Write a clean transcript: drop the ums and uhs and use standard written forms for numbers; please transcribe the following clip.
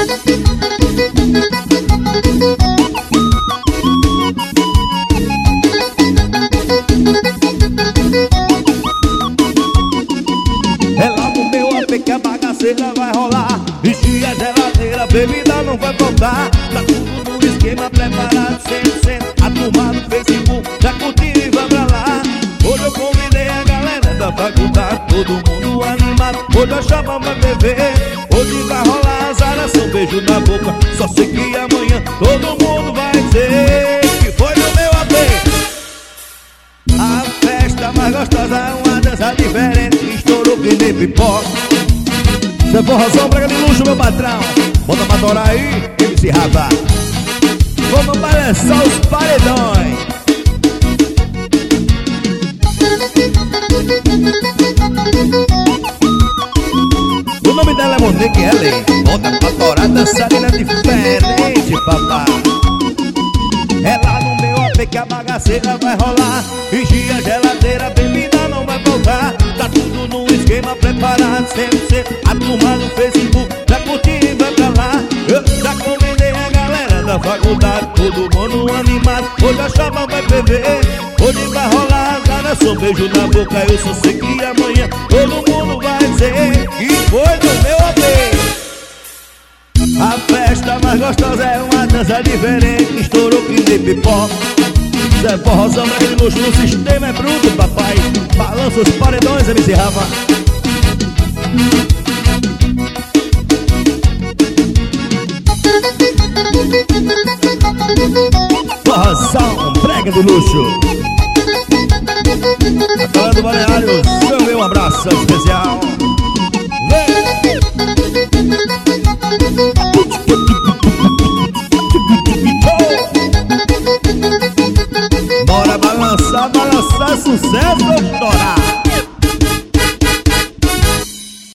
É lá no meu AP que a bagaceira vai rolar. Enchi a geladeira, bebida não vai faltar. Tá tudo no esquema preparado 100%. A turma do Facebook já curtiu e vai pra lá. Hoje eu convidei a galera da faculdade, todo mundo animado. Hoje a chapa vai beber, hoje vai rolar azaração, beijo na boca. Só sei que amanhã todo mundo vai dizer que foi no meu AP. A festa mais gostosa é uma dança diferente que estourou que nem pipoca. Zé Forrozão, brega de luxo, meu patrão. Bota pra torar aí, MC Rafa. Vamos balançar os paredões. O nome dela é Monique Ellen. Bota pra torar, dançarina diferente, papá. É lá no meu AP que a bagaceira vai rolar. Enchi a geladeira, bebida não vai faltar. Tá tudo no esquema preparado 100%. A turma do Facebook já curtiu e vai pra lá. Eu já convidei a galera da faculdade, todo mundo animado. Hoje a chapa vai beber, hoje vai rolar azaração, beijo na boca. Eu só sei que amanhã todo mundo vai dizer que foi no meu AP. A festa mais gostosa é uma dança diferente, estourou que nem pipoca. Zé Forrozão, brega de luxo, no sistema é bruto, papai. Balança os paredões, MC Rafa. Forrozão, brega de luxo. A galera do Balneário, meu abraço especial. Bora balançar, balançar, sucesso ou estourar?